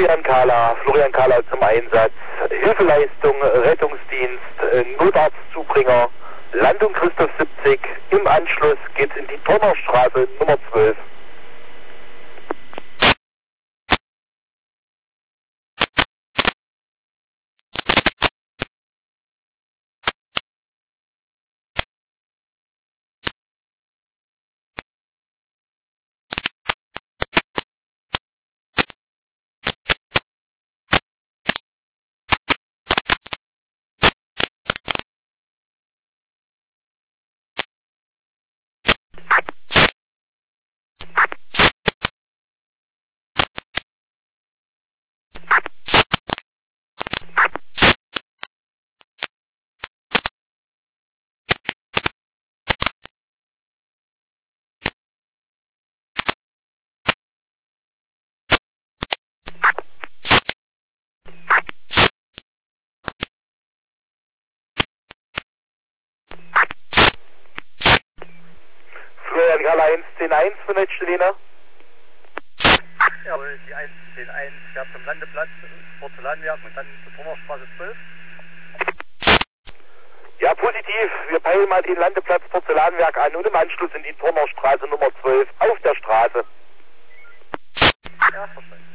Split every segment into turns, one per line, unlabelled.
Florian Kahler zum Einsatz. Hilfeleistung, Rettungsdienst, Notarztzubringer, Landung Christoph 70. Im Anschluss geht's in die Turnerstraße Nummer 12. Florian Kahler 110.1 von der Stelina.
Jawohl, die 110.1 fährt zum Landeplatz, Porzellanwerk und dann zur Turnerstraße 12.
Ja, positiv. Wir peilen mal den Landeplatz Porzellanwerk an und im Anschluss in die Turnerstraße Nummer 12 auf der Straße.
Ja, verstanden.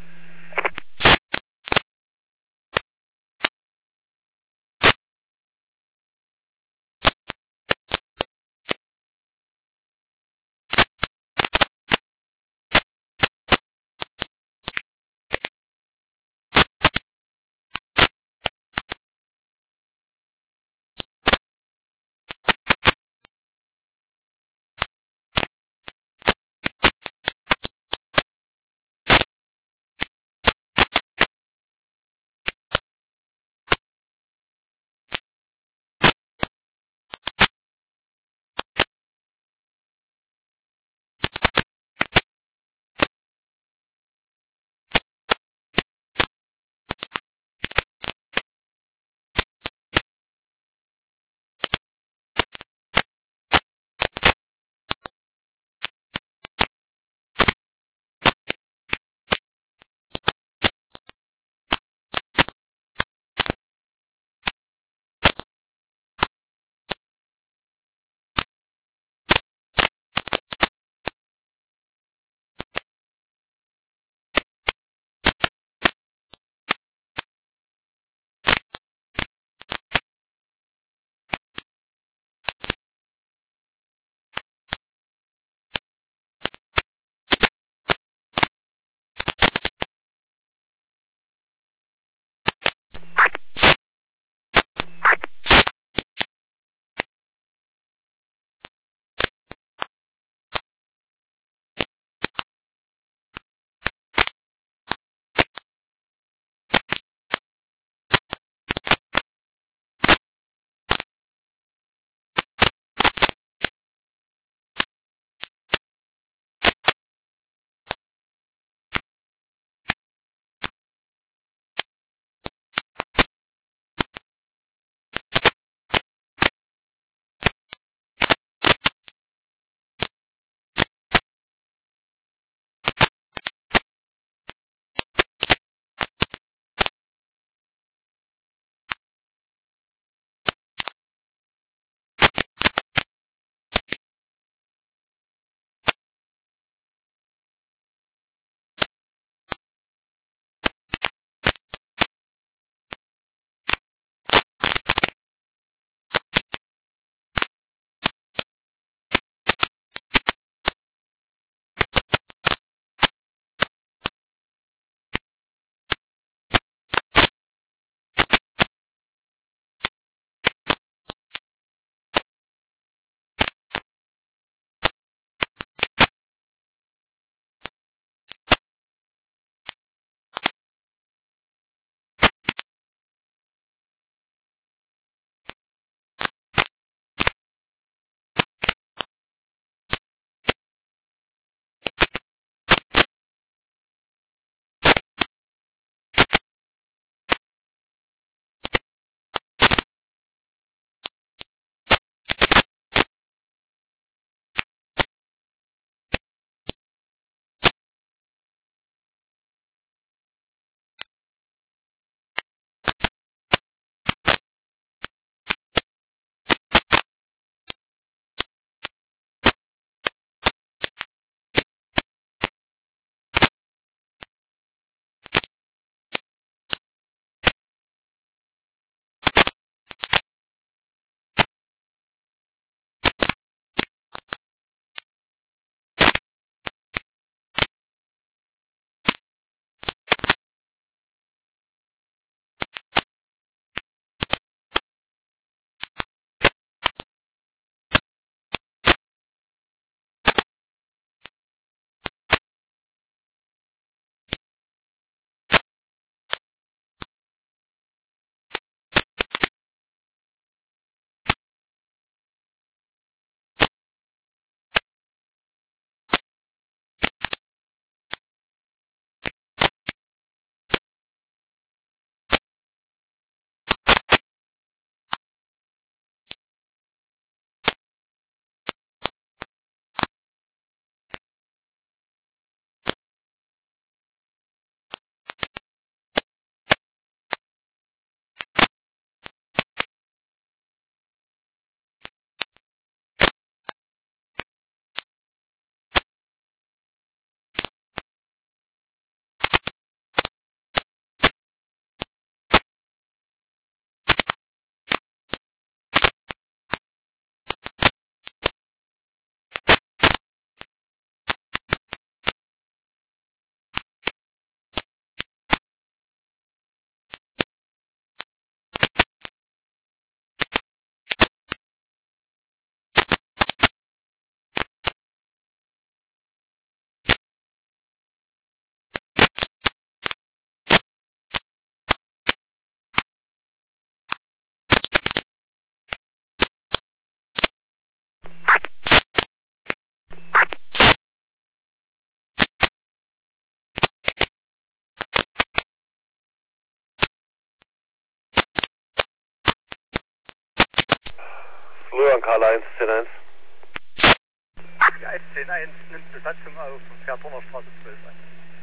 Florian Karl 110-1.
Die 110-1 nimmt Besatzung auf und fährt Donnerstraße 12 an.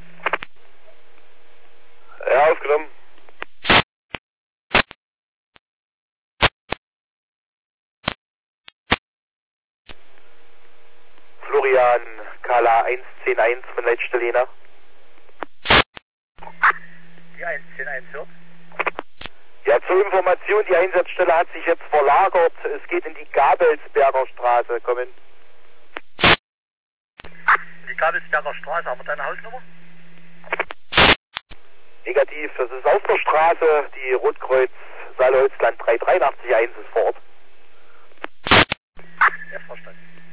Ja, aufgenommen. Florian Kala 110-1 von Leitstelle Jena.
Die 110-1 hört.
Ja, zur Information, die Einsatzstelle hat sich jetzt verlagert. Es geht in die Gabelsberger Straße. Kommen.
Die Gabelsberger Straße, haben wir deine Hausnummer?
Negativ, das ist auf der Straße, die Rotkreuz Saale-Holzland 383-1 ist vor Ort.
Ja, verstanden.